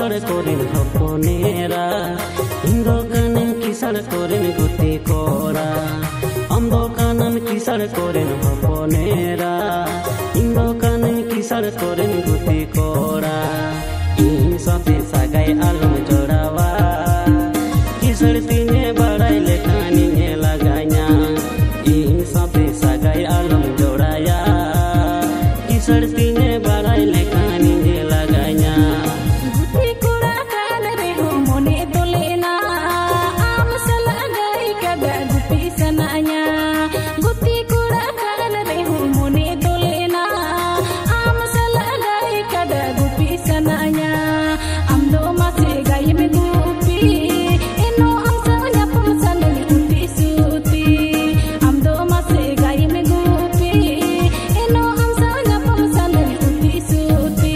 किसड़ कोरिन हपनेरा इंदो कानन किसड़ कोरिन गुती कोरा अम्दो कानन किसड़ कोरिन हपनेरा इंदो कानन किसड़ कोरिन गुती कोरा इन साथे सागाई आलम जोड़ावा किसड़ तीने बड़ाई लेखानी ने लगाया इन साथे सागाई आलम जोड़ाया किसड़ तीने बड़ाई लेखानी ने लगाया गुती कोड़ा कान रे हो मोने दोलेना आम सलागाई kada gupi sananya गुती कोड़ा कान रे हो मोने दोलेना आम सलागाई kada gupi sananya amdo masih gaya me gupi eno am sanya pemsandali uti suti amdo masih gaya me gupi eno am sanya pemsandali uti suti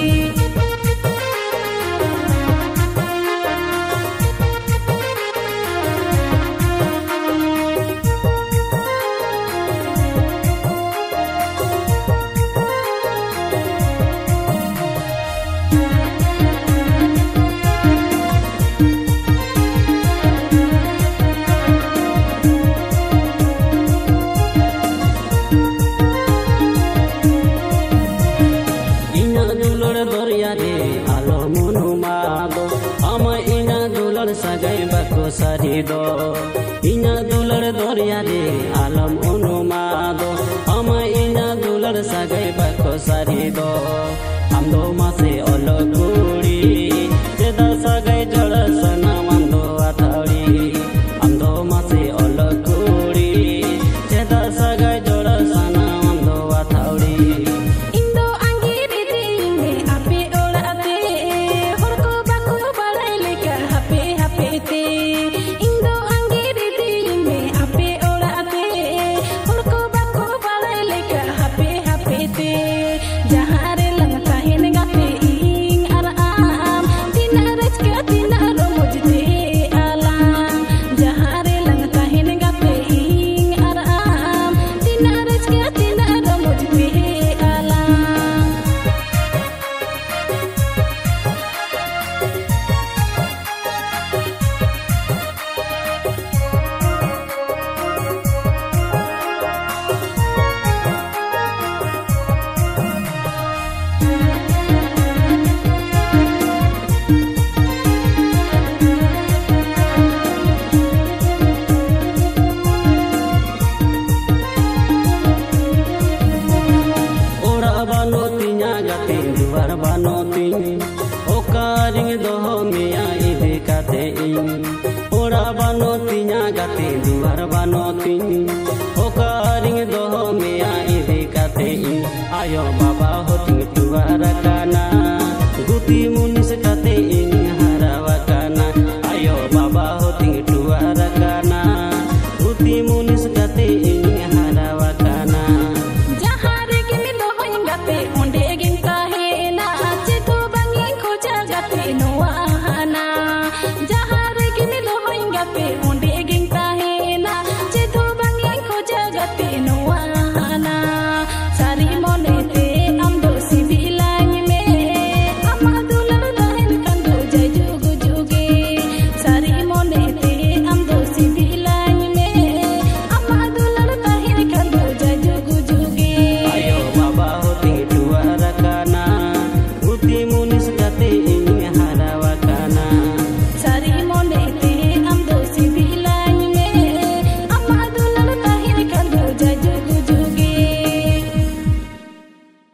sagai bako sarido inya dular doriya re alam onumado ama inya dular sagai bako sarido amdo mase ologuri seda sagai jara sana mando athari amdo mase ologuri seda sagai jara sana mando athari indo angiri dine ape ola ate horko bako balai leka hape te indo angiri dine ape ola ate horko bako balai leka hape te jahare lang tahin gate ing aram tina rezeki tina romojte alam jahare lang tahin gate ing aram tina rezeki tina romojte alam duar banotin okaring doho mea ide kate in ora banotinya gate duar banotin okaring doho mea ide kate in ayo baba hoting duar kana